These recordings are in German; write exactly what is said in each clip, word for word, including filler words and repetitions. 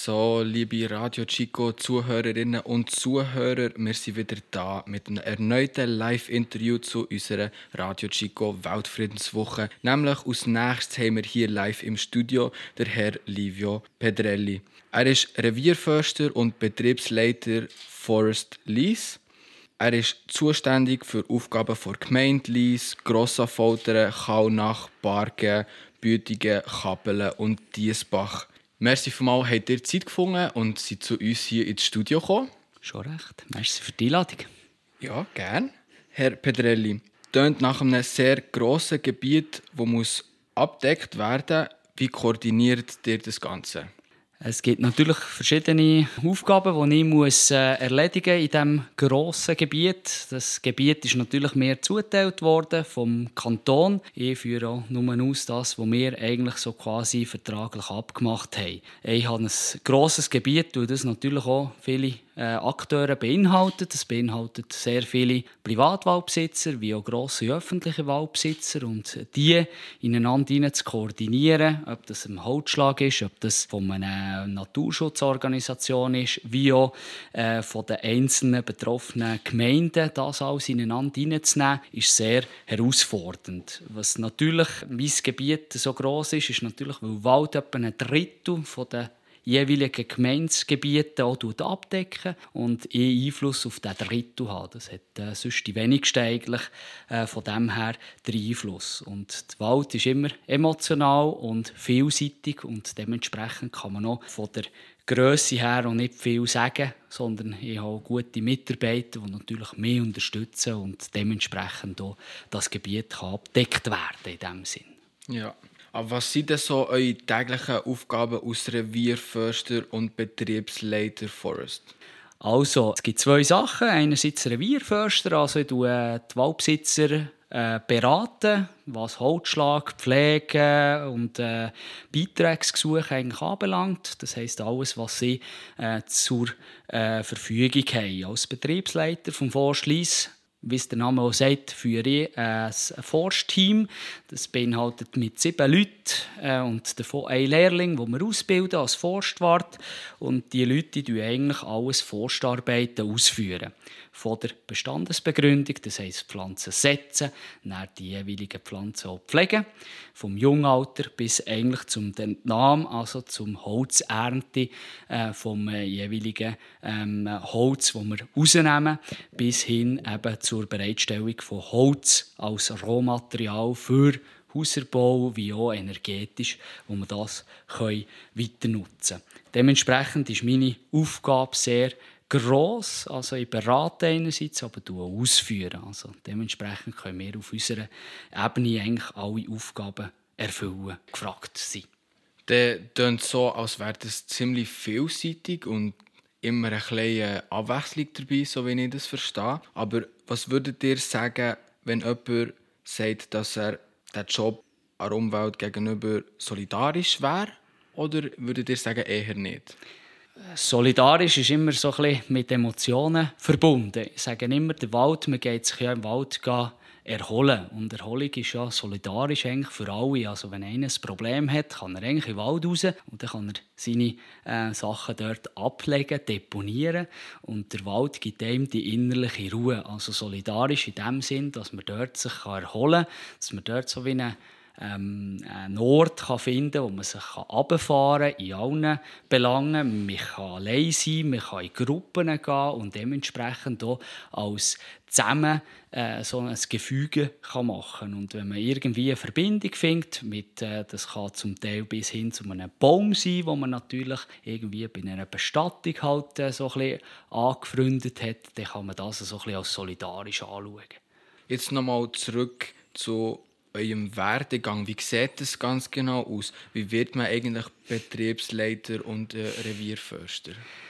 So, liebe Radio Chico Zuhörerinnen und Zuhörer, wir sind wieder da mit einem erneuten Live-Interview zu unserer Radio Chico Weltfriedenswoche. Nämlich als nächstes haben wir hier live im Studio den Herr Livio Pedrelli. Er ist Revierförster und Betriebsleiter Forest Lyss. Er ist zuständig für Aufgaben der Gemeinde Lyss, Grossaffoltern, Kaunach, Bargen, Büdingen, Kabelen und Diesbach. Merci vielmals, habt ihr Zeit gefunden und seid zu uns hier ins Studio gekommen. Schon recht. Merci für die Einladung. Ja, gerne. Herr Pedrelli, tönt nach einem sehr grossen Gebiet, das muss abgedeckt werden. Wie koordiniert ihr das Ganze? Es gibt natürlich verschiedene Aufgaben, die ich muss, äh, erledigen in diesem grossen Gebiet. Das Gebiet ist natürlich mir zugeteilt worden vom Kanton. Ich führe auch nur aus das, was wir eigentlich so quasi vertraglich abgemacht haben. Ich habe ein grosses Gebiet, weil das natürlich auch viele äh, Akteure beinhaltet. Es beinhaltet sehr viele Privatwaldbesitzer wie auch grosse öffentliche Waldbesitzer. Und die ineinander zu koordinieren, ob das ein Holzschlag ist, ob das von einer Naturschutzorganisation ist, wie auch äh, von den einzelnen betroffenen Gemeinden, das alles ineinander hineinzunehmen, ist sehr herausfordernd. Was natürlich mein Gebiet so gross ist, ist natürlich, weil Wald etwa ein Drittel von den jeweiligen Gemeindegebiete auch abdecken und ich Einfluss auf diesen Drittel haben. Das hat äh, sonst die wenigsten eigentlich äh, von dem her den Einfluss. Und der Wald ist immer emotional und vielseitig und dementsprechend kann man auch von der Grösse her auch nicht viel sagen, sondern ich habe gute Mitarbeiter, die natürlich mich unterstützen und dementsprechend auch das Gebiet kann abgedeckt werden in diesem Sinn. Ja. Aber was sind denn so eure täglichen Aufgaben als Revierförster und Betriebsleiter Forest? Also, es gibt zwei Sachen. Einerseits Revierförster, also ich tue die Waldbesitzer äh, beraten, was Holzschlag, Pflege und äh, Beitragsgesuche eigentlich anbelangt. Das heisst, alles, was sie äh, zur äh, Verfügung haben. Als Betriebsleiter vom Forst Lyss, wie es der Name auch sagt, führe ich ein Forstteam. Das beinhaltet mit sieben Leuten äh, und davon ein Lehrling, den wir ausbilden als Forstwart. Und diese Leute die eigentlich alles Forstarbeiten ausführen. Von der Bestandesbegründung, das heisst Pflanzen setzen, dann die jeweiligen Pflanzen auch pflegen, vom Jungalter bis eigentlich zum Entnahmen, also zum Holzernte äh, vom äh, jeweiligen ähm, Holz, das wir rausnehmen, bis hin eben zur Bereitstellung von Holz als Rohmaterial für Hauserbau wie auch energetisch, wo wir das können weiter nutzen können. Dementsprechend ist meine Aufgabe sehr gross, also ich berate einerseits, aber auch ausführen. Also dementsprechend können wir auf unserer Ebene eigentlich alle Aufgaben erfüllen, gefragt sein. Das klingt so, als wäre das ziemlich vielseitig und immer eine kleine Abwechslung dabei, so wie ich das verstehe. Aber was würdet ihr sagen, wenn jemand sagt, dass er den Job an der Umwelt gegenüber solidarisch wäre? Oder würdet ihr sagen, eher nicht? Solidarisch ist immer so ein bisschen mit Emotionen verbunden. Ich sage immer, der Wald, man geht sich ja im Wald erholen. Und Erholung ist ja solidarisch eigentlich für alle. Also wenn einer ein Problem hat, kann er eigentlich in den Wald raus und dann kann er seine äh, Sachen dort ablegen, deponieren. Und der Wald gibt ihm die innerliche Ruhe. Also solidarisch in dem Sinn, dass man dort sich erholen kann, dass man dort so wie eine Ähm, einen Ort kann finden kann, wo man sich runterfahren kann, in allen Belangen. Man kann allein sein, man kann in Gruppen gehen und dementsprechend auch als zusammen äh, so ein Gefüge kann machen. Und wenn man irgendwie eine Verbindung findet, mit, äh, das kann zum Teil bis hin zu einem Baum sein, wo man natürlich irgendwie bei einer Bestattung halt, äh, so ein bisschen angefreundet hat, dann kann man das so ein bisschen als solidarisch anschauen. Jetzt nochmal zurück zu eurem Werdegang. Wie sieht das ganz genau aus? Wie wird man eigentlich Betriebsleiter und äh, Revierförster?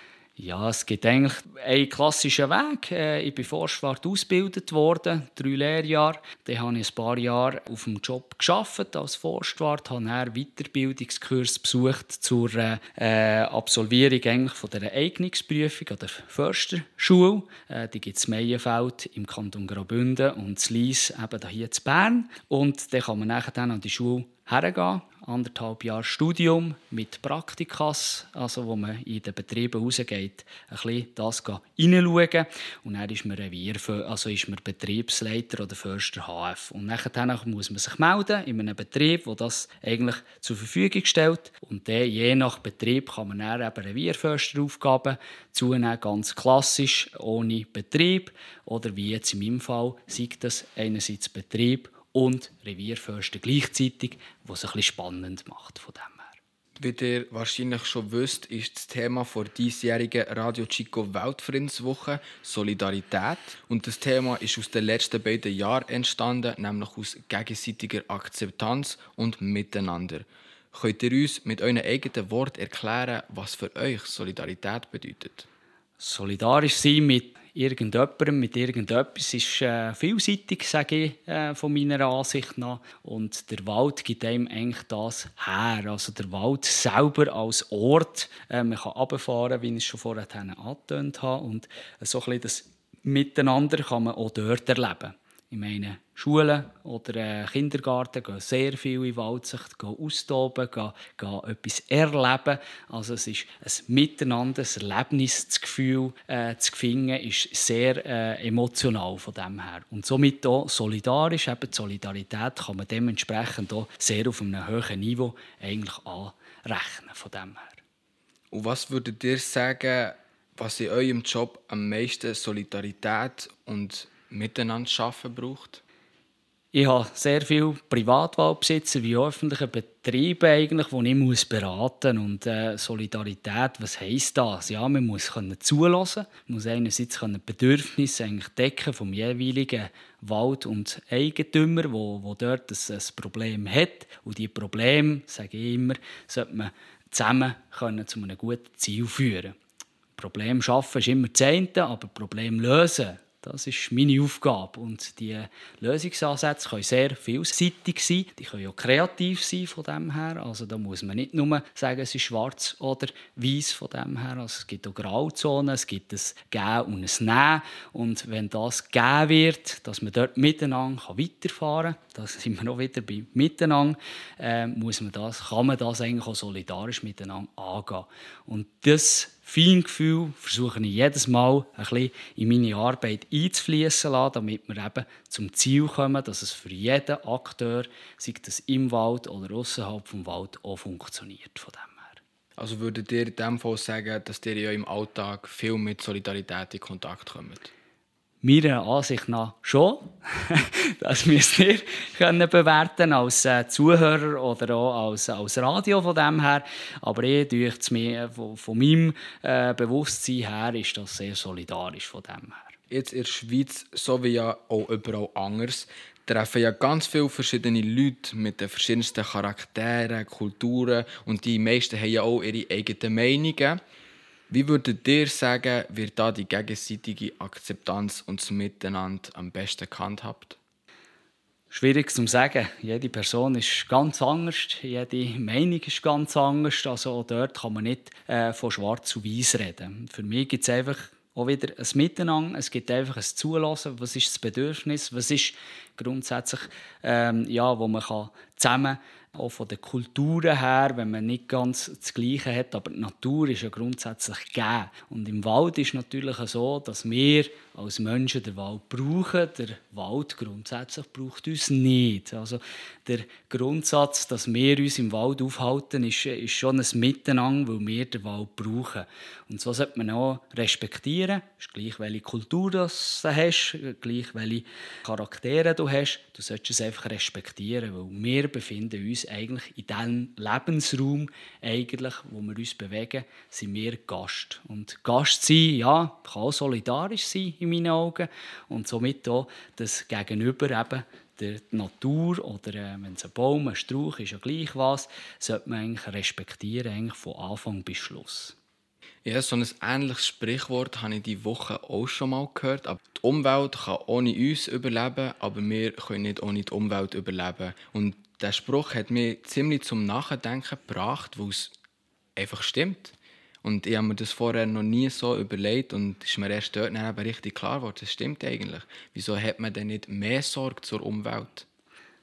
Ja, es gibt eigentlich einen klassischen Weg. Ich bin Forstwart ausgebildet worden, drei Lehrjahre. Dann habe ich ein paar Jahre auf dem Job gearbeitet als Forstwart, habe dann Weiterbildungskurs besucht zur äh, Absolvierung eigentlich von der Eignungsprüfung an der Försterschule. Äh, die gibt es in Meienfeld im Kanton Graubünden und in Lyss eben hier in Bern. Und dann kann man nachher dann an die Schule hergehen, anderthalb Jahre Studium mit Praktikas, also wo man in den Betrieben rausgeht, ein bisschen das hineinschauen. Und dann ist man, Revier, also ist man Betriebsleiter oder Förster H F. Und nachher muss man sich melden in einem Betrieb, der das eigentlich zur Verfügung stellt. Und dann, je nach Betrieb kann man dann eben Revierförsteraufgaben zunehmen, ganz klassisch, ohne Betrieb. Oder wie jetzt in meinem Fall, sei das einerseits Betrieb und Revierförster gleichzeitig, was es ein bisschen spannend macht von dem her. Wie ihr wahrscheinlich schon wisst, ist das Thema der diesjährigen Radio Chico Weltfriedenswoche Solidarität. Und das Thema ist aus den letzten beiden Jahren entstanden, nämlich aus gegenseitiger Akzeptanz und Miteinander. Könnt ihr uns mit euren eigenen Worten erklären, was für euch Solidarität bedeutet? Solidarisch sein mit irgendjemandem, mit irgendetwas ist äh, vielseitig, sage ich, äh, von meiner Ansicht nach. Und der Wald gibt einem eigentlich das her. Also der Wald selber als Ort. Äh, man kann runterfahren, wie ich es schon vorher angetönt habe. Und so ein bisschen das Miteinander kann man auch dort erleben. Ich meine, Schulen oder äh, Kindergarten gehen sehr viel in den Wald, sich gehen austoben, gehen, gehen etwas erleben. Also es ist ein Miteinander, ein Erlebnis, das Gefühl äh, zu finden, ist sehr äh, emotional von dem her. Und somit auch solidarisch, eben die Solidarität kann man dementsprechend auch sehr auf einem hohen Niveau eigentlich anrechnen von dem her. Und was würdet ihr sagen, was in eurem Job am meisten Solidarität und Miteinander schaffen braucht? Ich habe sehr viele Privatwaldbesitzer wie öffentliche Betriebe, eigentlich, die ich muss beraten muss. Und äh, Solidarität, was heisst das? Ja, man muss zulassen, man muss einerseits die Bedürfnisse eigentlich decken vom jeweiligen Wald- und Eigentümer, wo, wo dort ein, ein Problem hat. Und diese Probleme, sage ich immer, sollte man zusammen können zu einem guten Ziel führen. Problem schaffen ist immer das eine, aber Problem lösen, das ist meine Aufgabe. Und die Lösungsansätze können sehr vielseitig sein. Die können auch kreativ sein von dem her. Also da muss man nicht nur sagen, es ist schwarz oder weiß von dem her. Also es gibt auch Grauzonen, es gibt ein Geben und ein Nehmen. Und wenn das gegeben wird, dass man dort miteinander weiterfahren kann, da sind wir noch wieder bei Miteinander, äh, muss man das, kann man das eigentlich auch solidarisch miteinander angehen. Und das Feingefühl versuche ich jedes Mal ein bisschen in meine Arbeit einzufließen lassen, damit wir eben zum Ziel kommen, dass es für jeden Akteur, sei das im Wald oder außerhalb des Wald, auch funktioniert. Von dem her. Also würdet ihr in dem Fall sagen, dass ihr ja im Alltag viel mit Solidarität in Kontakt kommt? Meiner Ansicht nach schon. Das müsst ihr können bewerten als äh, Zuhörer oder auch als, als Radio von dem her. Aber ich denke mir, von, von meinem äh, Bewusstsein her ist das sehr solidarisch von dem her. Jetzt in der Schweiz, so wie ja auch überall anders, treffen ja ganz viele verschiedene Leute mit den verschiedensten Charakteren, Kulturen und die meisten haben ja auch ihre eigenen Meinungen. Wie würdet ihr sagen, wird da die gegenseitige Akzeptanz und das Miteinander am besten gehandhabt? Schwierig zu sagen. Jede Person ist ganz anders, jede Meinung ist ganz anders. Also auch dort kann man nicht äh, von schwarz zu weiß reden. Für mich gibt es einfach auch wieder ein Miteinander. Es gibt einfach ein Zulassen. Was ist das Bedürfnis? Was ist grundsätzlich, ähm, ja, wo man kann zusammen auch von den Kulturen her, wenn man nicht ganz das Gleiche hat, aber die Natur ist ja grundsätzlich gegeben. Und im Wald ist es natürlich so, dass wir als Menschen den Wald brauchen. Der Wald grundsätzlich braucht uns nicht. Also der Grundsatz, dass wir uns im Wald aufhalten, ist, ist schon ein Miteinander, weil wir den Wald brauchen. Und so sollte man auch respektieren. Es ist gleich, welche Kultur du hast, gleich welche Charaktere du hast. Du solltest es einfach respektieren, weil wir befinden uns eigentlich in diesem Lebensraum, eigentlich, wo wir uns bewegen, sind wir Gast. Und Gast sein, ja, kann auch solidarisch sein in meinen Augen. Und somit auch das Gegenüber eben der Natur oder äh, wenn es ein Baum, ein Strauch ist, ja gleich was, sollte man eigentlich respektieren, eigentlich von Anfang bis Schluss. Ja, so ein ähnliches Sprichwort habe ich diese Woche auch schon mal gehört. Aber die Umwelt kann ohne uns überleben, aber wir können nicht ohne die Umwelt überleben. Und der Spruch hat mich ziemlich zum Nachdenken gebracht, weil es einfach stimmt. Und ich habe mir das vorher noch nie so überlegt und es ist mir erst dort dann eben richtig klar geworden, das stimmt eigentlich. Wieso hat man denn nicht mehr Sorge zur Umwelt?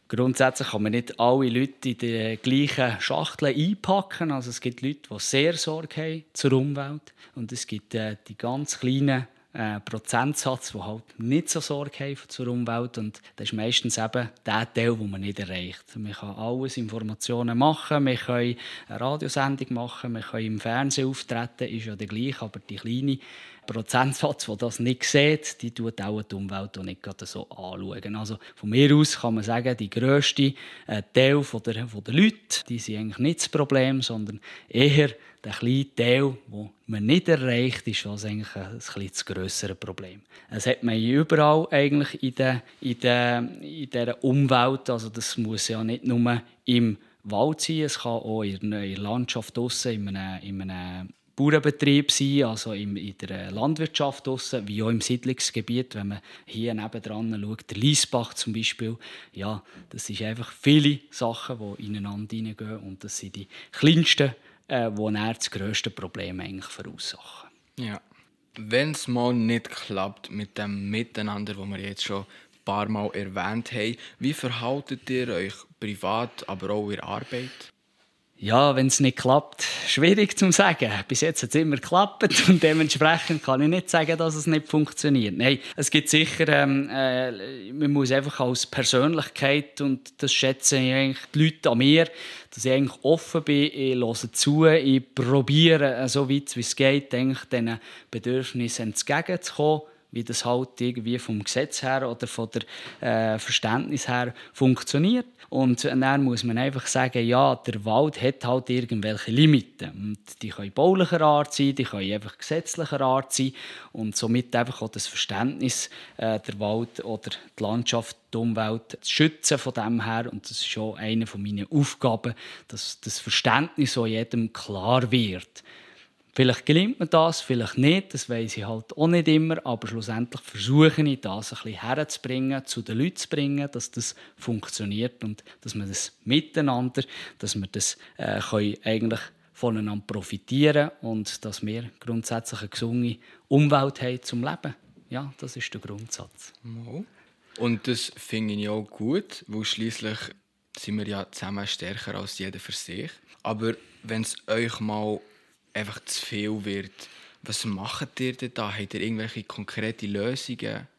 Grundsätzlich kann man nicht alle Leute in die gleichen Schachteln einpacken. Also es gibt Leute, die sehr Sorge haben zur Umwelt. Und es gibt äh, die ganz kleinen äh, Prozentsatz, die halt nicht so Sorge haben zur Umwelt. Und das ist meistens eben der Teil, den man nicht erreicht. Man kann alles Informationen machen, wir können eine Radiosendung machen, wir können im Fernsehen auftreten, ist ja der gleiche, aber die kleine Prozentsatz, der das nicht sieht, die tut auch die Umwelt auch nicht gerade so anschauen. Also von mir aus kann man sagen, die grösste äh, Teil von der, von der Leute, die sind eigentlich nicht das Problem, sondern eher der kleine Teil, den man nicht erreicht, ist das eigentlich ein, ein bisschen das grössere Problem. Das hat man überall eigentlich in der, in der, in der Umwelt. Also das muss ja nicht nur im Wald sein, es kann auch in der Landschaft draussen, in einem, in einem Bauernbetrieb sein, also in der Landwirtschaft draussen, wie auch im Siedlungsgebiet. Wenn man hier nebendran schaut, der Liesbach zum Beispiel, ja, das sind einfach viele Sachen, die ineinander hineingehen und das sind die kleinsten, äh, die dann das grösste Problem eigentlich verursachen. Ja. Wenn es mal nicht klappt mit dem Miteinander, das wir jetzt schon ein paar Mal erwähnt haben, wie verhaltet ihr euch privat, aber auch in der Arbeit? Ja, wenn es nicht klappt, schwierig zu sagen. Bis jetzt hat es immer geklappt und dementsprechend kann ich nicht sagen, dass es nicht funktioniert. Nein, es gibt sicher, ähm, äh, man muss einfach als Persönlichkeit, und das schätzen eigentlich die Leute an mir, dass ich eigentlich offen bin, ich höre zu, ich probiere, so weit wie es geht, eigentlich diesen Bedürfnissen entgegenzukommen, wie das halt irgendwie vom Gesetz her oder von der äh, Verständnis her funktioniert. Und dann muss man einfach sagen, ja, der Wald hat halt irgendwelche Limiten. Und die können baulicher Art sein, die können einfach gesetzlicher Art sein. Und somit einfach auch das Verständnis, äh, der Wald oder die Landschaft, die Umwelt zu schützen von dem her. Und das ist schon eine meiner Aufgaben, dass das Verständnis auch jedem klar wird. Vielleicht gelingt mir das, vielleicht nicht, das weiss ich halt auch nicht immer, aber schlussendlich versuche ich, das ein bisschen herzubringen, zu den Leuten zu bringen, dass das funktioniert und dass wir das miteinander, dass wir das äh, können eigentlich voneinander profitieren und dass wir grundsätzlich eine gesunde Umwelt haben zum Leben. Ja, das ist der Grundsatz. Und das finde ich auch gut, weil schliesslich sind wir ja zusammen stärker als jeder für sich. Aber wenn es euch mal einfach zu viel wird, was macht ihr denn da? Habt ihr irgendwelche konkrete Lösungen?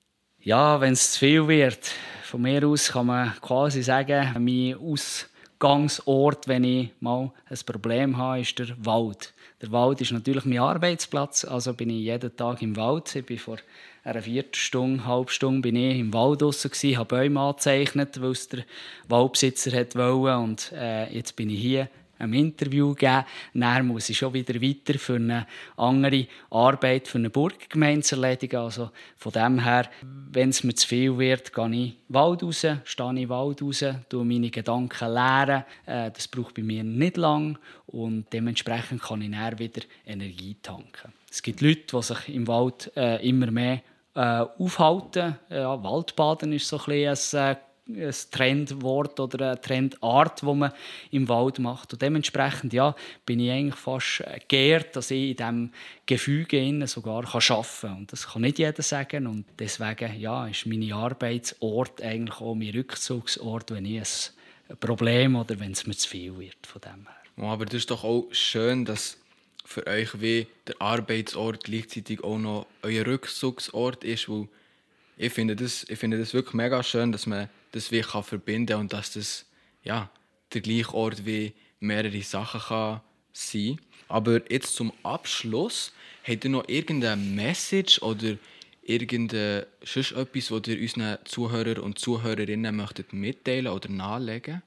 Ja, wenn es zu viel wird, von mir aus kann man quasi sagen, mein Ausgangsort, wenn ich mal ein Problem habe, ist der Wald. Der Wald ist natürlich mein Arbeitsplatz, also bin ich jeden Tag im Wald. Ich bin vor einer Viertelstunde, halbe Stunde bin ich im Wald draussen gewesen, habe Bäume angezeichnet, weil es der Waldbesitzer wollte. Und äh, jetzt bin ich hier ein Interview geben. Dann muss ich schon wieder weiter für eine andere Arbeit, für eine Burggemeinde zu erledigen. Also von dem her, wenn es mir zu viel wird, gehe ich in den Wald raus, stehe in den Wald raus, tue meine Gedanken leeren. Äh, das braucht bei mir nicht lang und dementsprechend kann ich dann wieder Energie tanken. Es gibt Leute, die sich im Wald äh, immer mehr äh, aufhalten. Ja, Waldbaden ist so ein bisschen ein ein Trendwort oder eine Trendart, die man im Wald macht. Und dementsprechend ja, bin ich eigentlich fast geehrt, dass ich in diesem Gefüge sogar arbeiten kann. Und das kann nicht jeder sagen. Und deswegen ja, ist mein Arbeitsort eigentlich auch mein Rückzugsort, wenn ich ein Problem oder wenn es mir zu viel wird von dem her. Oh, aber das ist doch auch schön, dass für euch wie der Arbeitsort gleichzeitig auch noch euer Rückzugsort ist, weil ich finde das, ich finde das wirklich mega schön, dass man das wie kann verbinden kann und dass das ja, der gleiche Ort wie mehrere Sachen kann sein. Aber jetzt zum Abschluss, habt ihr noch irgendeine Message oder irgendetwas, was ihr unseren Zuhörern und Zuhörerinnen möchtet mitteilen oder nahelegen?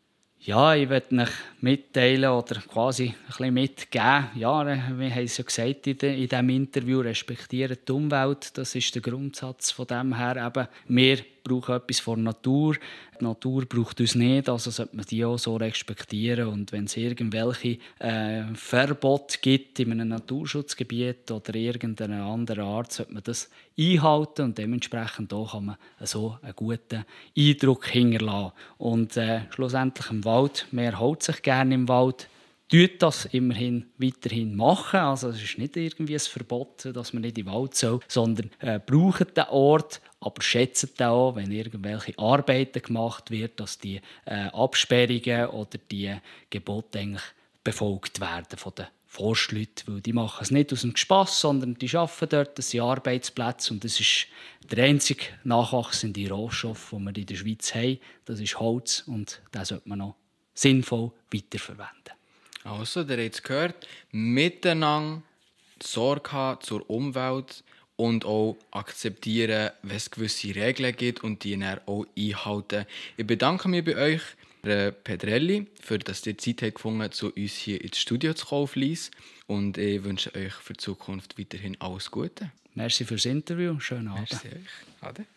Ja, ich möchte euch mitteilen oder quasi ein bisschen mitgeben. Ja, wir haben es ja gesagt in diesem Interview, respektieren die Umwelt. Das ist der Grundsatz von dem her. Eben, wir brauchen etwas von der Natur. Die Natur braucht uns nicht, also sollte man die auch so respektieren. Und wenn es irgendwelche äh, Verbote gibt in einem Naturschutzgebiet oder irgendeiner anderen Art, sollte man das einhalten und dementsprechend auch kann man so einen guten Eindruck hinterlassen. Und äh, schlussendlich im Wald, man erholt sich gerne im Wald, tut das immerhin weiterhin machen. Also es ist nicht irgendwie ein Verbot, dass man nicht in den Wald soll, sondern äh, braucht den Ort, aber schätzt auch, wenn irgendwelche Arbeiten gemacht wird, dass die äh, Absperrungen oder die Gebote eigentlich befolgt werden von den Forstleuten, weil die machen es nicht aus dem Spass, sondern die arbeiten dort, das sind Arbeitsplätze und das ist der einzige nachwachsende Rohstoff, den wir in der Schweiz haben. Das ist Holz und den sollte man noch sinnvoll weiterverwenden. Also, ihr habt es gehört, miteinander Sorge haben zur Umwelt und auch akzeptieren, wenn es gewisse Regeln gibt und die dann auch einhalten. Ich bedanke mich bei euch, Herr Pedrelli, für dass ihr Zeit habt gefunden, zu uns hier ins Studio zu kommen, Lies. Und ich wünsche euch für die Zukunft weiterhin alles Gute. Merci fürs Interview. Schönen Abend. Merci euch. Ade.